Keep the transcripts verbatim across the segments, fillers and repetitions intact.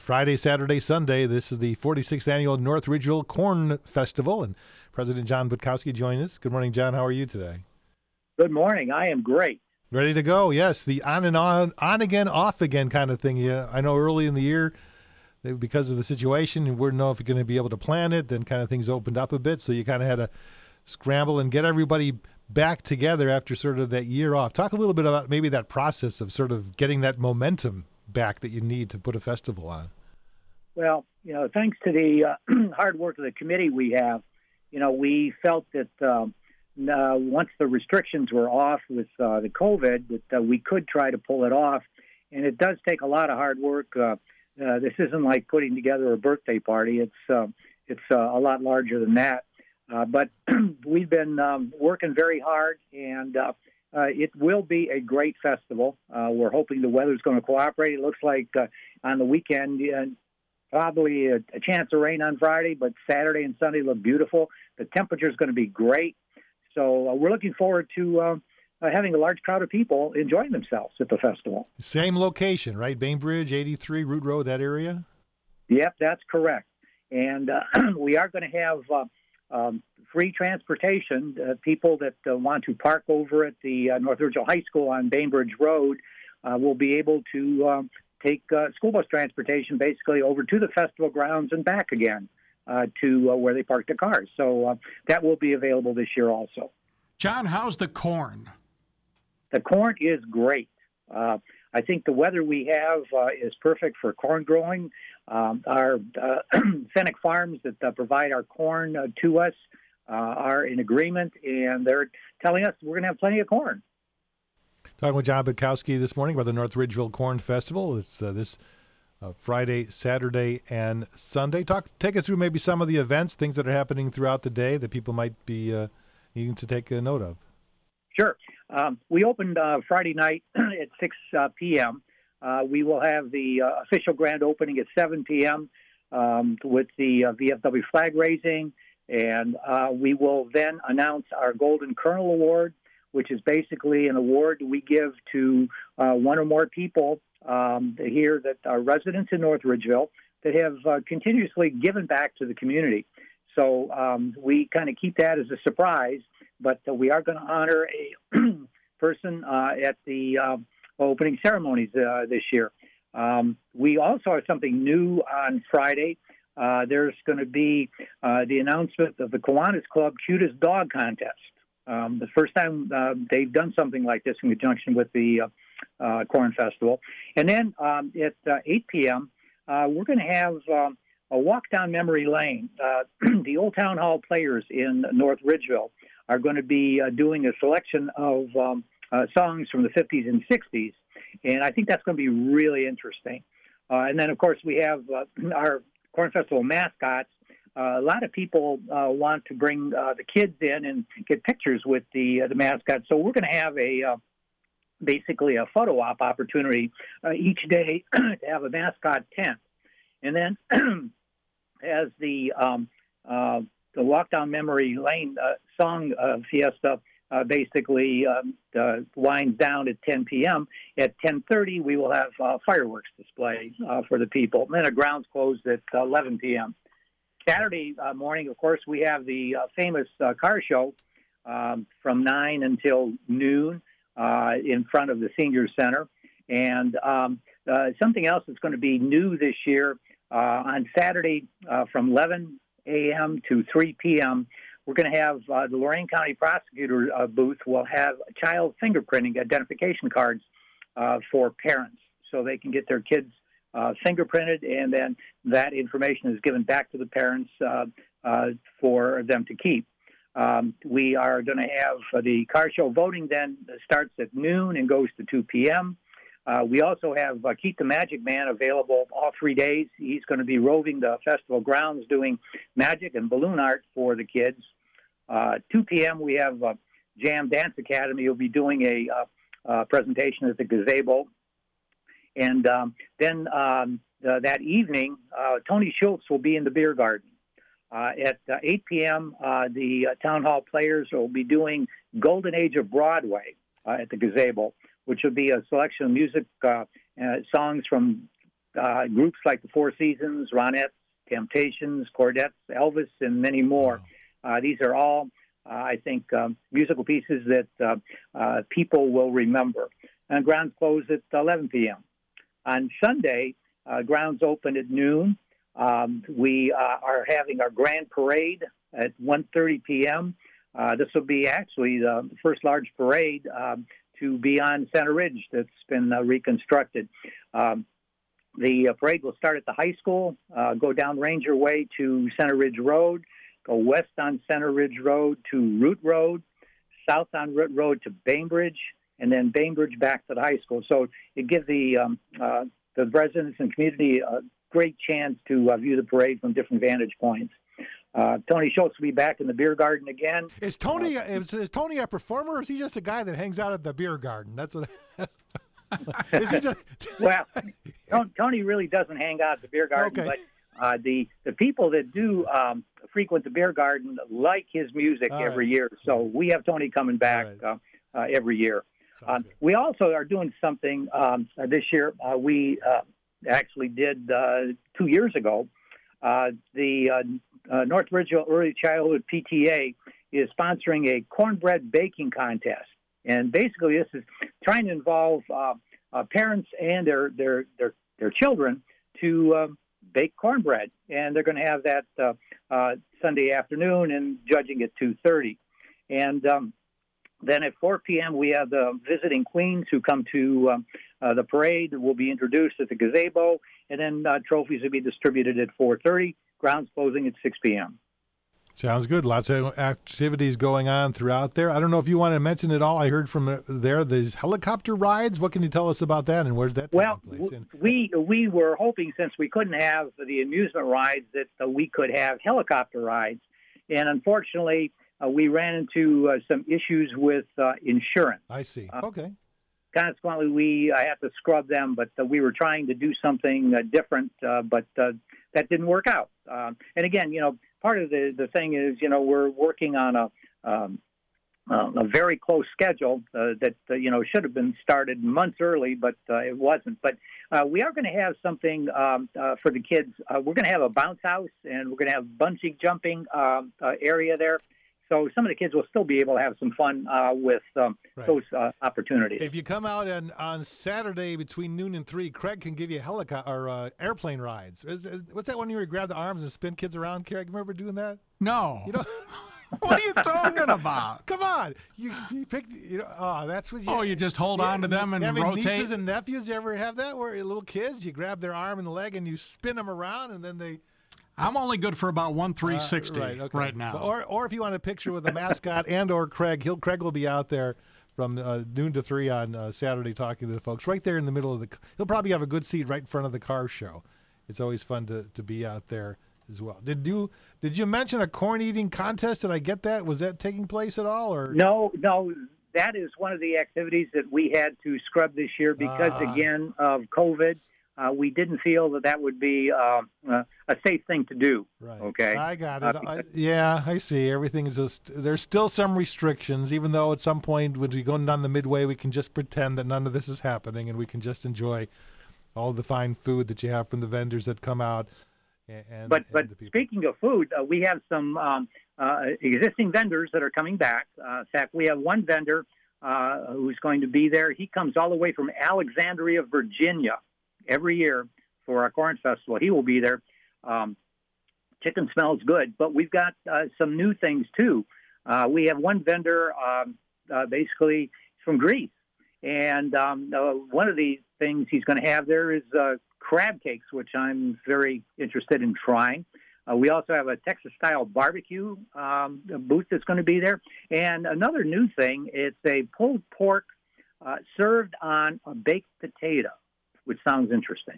Friday, Saturday, Sunday. This is the forty-sixth Annual North Ridgeville Corn Festival, and President John Butkowski joins us. Good morning, John. How are you today? Good morning. I am great. Ready to go, yes. The on and on, on again, off again kind of thing. Yeah, I know early in the year, they, because of the situation, you wouldn't know if you're going to be able to plan it, then kind of things opened up a bit, so you kind of had to scramble and get everybody back together after sort of that year off. Talk a little bit about maybe that process of sort of getting that momentum back that you need to put a festival on. Well, you know, thanks to the uh, hard work of the committee we have, you know, we felt that um, uh, once the restrictions were off with uh, the COVID, that uh, we could try to pull it off. And it does take a lot of hard work. Uh, uh, this isn't like putting together a birthday party. It's uh, it's uh, a lot larger than that. Uh, but we've been um, working very hard, and uh, uh, it will be a great festival. Uh, we're hoping the weather's going to cooperate. It looks like uh, on the weekend, uh, probably a, a chance of rain on Friday, but Saturday and Sunday look beautiful. The temperature is going to be great. So uh, we're looking forward to uh, uh, having a large crowd of people enjoying themselves at the festival. Same location, right? Bainbridge, eighty-three, Root Road, that area? Yep, that's correct. And uh, we are going to have uh, um, free transportation. Uh, people that uh, want to park over at the uh, North Ridgeville High School on Bainbridge Road uh, will be able to um, take uh, school bus transportation basically over to the festival grounds and back again uh, to uh, where they park their cars. So uh, that will be available this year also. John, how's the corn? The corn is great. Uh, I think the weather we have uh, is perfect for corn growing. Um, our uh, Fennec Farms that uh, provide our corn uh, to us uh, are in agreement, and they're telling us we're going to have plenty of corn. Talking with John Butkowski this morning about the North Ridgeville Corn Festival. It's uh, this uh, Friday, Saturday, and Sunday. Talk, take us through maybe some of the events, things that are happening throughout the day that people might be uh, needing to take a note of. Sure. Um, we opened uh, Friday night at six p.m. Uh, we will have the uh, official grand opening at seven p.m. Um, with the uh, V F W flag raising, and uh, we will then announce our Golden Colonel Award, which is basically an award we give to uh, one or more people um, here that are residents in North Ridgeville that have uh, continuously given back to the community. So um, we kind of keep that as a surprise, but uh, we are going to honor a person uh, at the uh, opening ceremonies uh, this year. Um, we also have something new on Friday. Uh, there's going to be uh, the announcement of the Kiwanis Club Cutest Dog Contest. Um, the first time uh, they've done something like this in conjunction with the uh, uh, Corn Festival. And then um, at uh, eight p.m., uh, we're going to have um, a walk down memory lane. Uh, the Old Town Hall players in North Ridgeville are going to be uh, doing a selection of um, uh, songs from the fifties and sixties, and I think that's going to be really interesting. Uh, and then, of course, we have uh, our Corn Festival mascots. Uh, a lot of people uh, want to bring uh, the kids in and get pictures with the uh, the mascot. So we're going to have a uh, basically a photo op opportunity uh, each day to have a mascot tent. And then as the um, uh, the Walk Down Memory Lane uh, song uh, fiesta uh, basically um, uh, winds down at ten p.m., at ten thirty we will have uh, fireworks display uh, for the people. And then the grounds closed at eleven p.m. Saturday uh, morning, of course, we have the uh, famous uh, car show um, from nine until noon uh, in front of the Senior Center. And um, uh, something else that's going to be new this year, uh, on Saturday uh, from eleven a.m. to three p.m., we're going to have uh, the Lorain County Prosecutor uh, booth will have child fingerprinting identification cards uh, for parents so they can get their kids Uh, fingerprinted, and then that information is given back to the parents uh, uh, for them to keep. Um, we are going to have uh, the car show voting then starts at noon and goes to two p.m. Uh, we also have uh, Keith the Magic Man available all three days. He's going to be roving the festival grounds doing magic and balloon art for the kids. Uh, two p.m. we have uh, Jam Dance Academy. Will be doing a uh, uh, presentation at the gazebo. And um, then um, uh, that evening, uh, Tony Schultz will be in the beer garden. Uh, at uh, eight p.m., uh, the uh, Town Hall players will be doing Golden Age of Broadway uh, at the gazebo, which will be a selection of music uh, uh, songs from uh, groups like the Four Seasons, Ronettes, Temptations, Cordettes, Elvis, and many more. Wow. Uh, these are all, uh, I think, um, musical pieces that uh, uh, people will remember. And grounds close at eleven p.m. On Sunday, uh, grounds open at noon. Um, we uh, are having our grand parade at one thirty p.m. Uh, this will be actually the first large parade um, to be on Center Ridge that's been uh, reconstructed. Um, the uh, parade will start at the high school, uh, go down Ranger Way to Center Ridge Road, go west on Center Ridge Road to Root Road, south on Root Road to Bainbridge, and then Bainbridge back to the high school. So it gives the um, uh, the residents and community a great chance to uh, view the parade from different vantage points. Uh, Tony Schultz will be back in the beer garden again. Is Tony uh, is, is Tony a performer, or is he just a guy that hangs out at the beer garden? That's what. Is he just... Well, Tony really doesn't hang out at the beer garden, Okay. but uh, the the people that do um, frequent the beer garden like his music All every right. year. So we have Tony coming back All uh, uh, every year. Sounds Um, good. we also are doing something um, uh, this year. Uh, we uh, actually did uh, two years ago. Uh, the uh, uh, North Ridgeville Early Childhood P T A is sponsoring a cornbread baking contest, and basically this is trying to involve uh, uh, parents and their their their, their children to uh, bake cornbread, and they're going to have that uh, uh, Sunday afternoon and judging at two thirty, and um, then at four p.m. we have the visiting queens who come to um, uh, the parade. Will be introduced at the gazebo, and then uh, trophies will be distributed at four thirty. Grounds closing at six p.m. Sounds good. Lots of activities going on throughout there. I don't know if you want to mention it all. I heard from uh, there these helicopter rides. What can you tell us about that, and where's that taking Well, place? And, we we were hoping, since we couldn't have the amusement rides, that uh, we could have helicopter rides, and unfortunately, uh, we ran into uh, some issues with uh, insurance. I see. Uh, Okay. Consequently, we I have to scrub them, but uh, we were trying to do something uh, different, uh, but uh, that didn't work out. Um, and again, you know, part of the, the thing is, you know, we're working on a um, uh, a very close schedule uh, that uh, you know should have been started months early, but uh, it wasn't. But uh, we are going to have something um, uh, for the kids. Uh, we're going to have a bounce house, and we're going to have bungee jumping um, uh, area there. So some of the kids will still be able to have some fun uh, with um, Right. those uh, opportunities. If you come out on, on Saturday between noon and three, Craig can give you helicopter or uh, airplane rides. Is, is, what's that one where you grab the arms and spin kids around? Craig, remember doing that? No. You know, What are you talking about? come on. You, you pick. You know, oh, that's what. You, Oh, you just hold on to them and having rotate? nieces and nephews, you ever have that where little kids, you grab their arm and leg and you spin them around, and then they. I'm only good for about one three sixty Uh, right, okay. right now. Or, or if you want a picture with a mascot and or Craig, he'll Craig will be out there from uh, noon to three on uh, Saturday talking to the folks right there in the middle of the. He'll probably have a good seat right in front of the car show. It's always fun to, to be out there as well. Did you did you mention a corn eating contest? Did I get that? Was that taking place at all? Or No, no, that is one of the activities that we had to scrub this year because, Ah. again, of COVID. Uh, we didn't feel that that would be uh, uh, a safe thing to do. Right. Okay. I got Uh, it. I, yeah, I see. Everything's just there's still some restrictions, even though at some point when we go down the midway, we can just pretend that none of this is happening and we can just enjoy all the fine food that you have from the vendors that come out. And, and But and but the people. speaking of food, uh, we have some um, uh, existing vendors that are coming back. Uh, in fact, we have one vendor uh, who's going to be there. He comes all the way from Alexandria, Virginia, every year for our corn festival. He will be there. Um, chicken smells good, but we've got uh, some new things too. Uh, we have one vendor, um, uh, basically from Greece, and um, uh, one of the things he's going to have there is uh, crab cakes, which I'm very interested in trying. Uh, we also have a Texas-style barbecue um, booth that's going to be there, and another new thing, it's a pulled pork uh, served on a baked potato, which sounds interesting.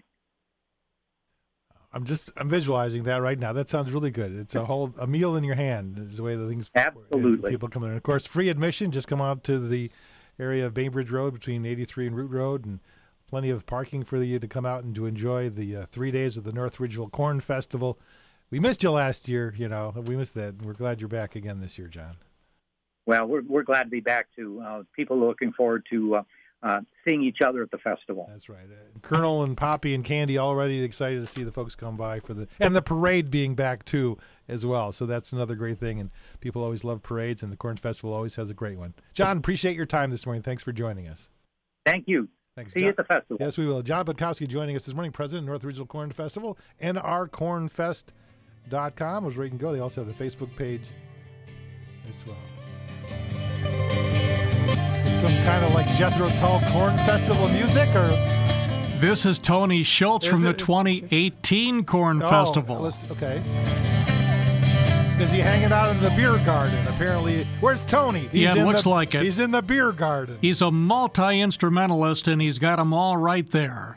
I'm just I'm visualizing that right now. That sounds really good. It's a whole a meal in your hand is the way the things Absolutely. people come in. And of course, free admission. Just come out to the area of Bainbridge Road between eighty-three and Root Road, and plenty of parking for you to come out and to enjoy the uh, three days of the North Ridgeville Corn Festival. We missed you last year, you know. We missed that. We're glad you're back again this year, John. Well, we're we're glad to be back too. Uh, people are looking forward to uh, uh, seeing each other at the festival. That's right. Uh, Colonel and Poppy and Candy already excited to see the folks come by for the and the parade being back too as well. So that's another great thing. And people always love parades, and the Corn Festival always has a great one. John, appreciate your time this morning. Thanks for joining us. Thank you. Thanks. See John. you at the festival. Yes, we will. John Butkowski joining us this morning, president of North Regional Corn Festival, N R corn fest dot com is where you can go. They also have the Facebook page as well. Some kind of like Jethro Tull Corn Festival music, or This is Tony Schultz Is from the it- twenty eighteen Corn Oh, Festival. let's- okay. Is he hanging out in the beer garden? Apparently, where's Tony? He's Yeah, it in looks the, like it. He's in the beer garden. He's a multi-instrumentalist, and he's got them all right there.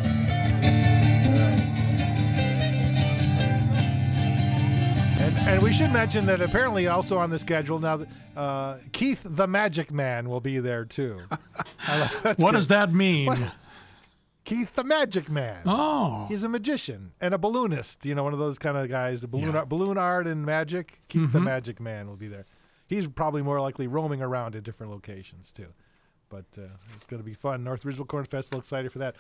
And, and we should mention that apparently also on the schedule now, uh, Keith the Magic Man will be there too. I like- that's What good. does that mean? What? Keith the Magic Man. Oh, He's a magician and a balloonist. You know, one of those kind of guys. The balloon, Yeah. art, balloon art and magic. Keith the Magic Man will be there. He's probably more likely roaming around at different locations too. But uh, it's going to be fun. North Regional Corn Festival, excited for that.